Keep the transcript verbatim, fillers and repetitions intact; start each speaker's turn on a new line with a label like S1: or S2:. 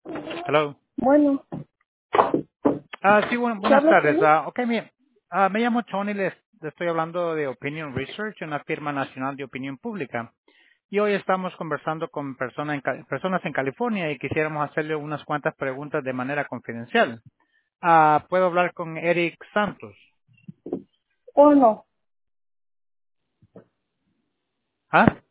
S1: Hello.
S2: Bueno,
S1: Ah, sí, bueno,
S2: ¿se
S1: buenas
S2: habla
S1: tardes.
S2: español?
S1: Ah, ok, bien. Ah, me llamo Tony, les, le estoy hablando de Opinion Research, una firma nacional de opinión pública. Y hoy estamos conversando con persona en Ca- personas en California y quisiéramos hacerle unas cuantas preguntas de manera confidencial. Ah, ¿puedo hablar con Eric Santos?
S2: ¿O no?
S1: ¿Ah?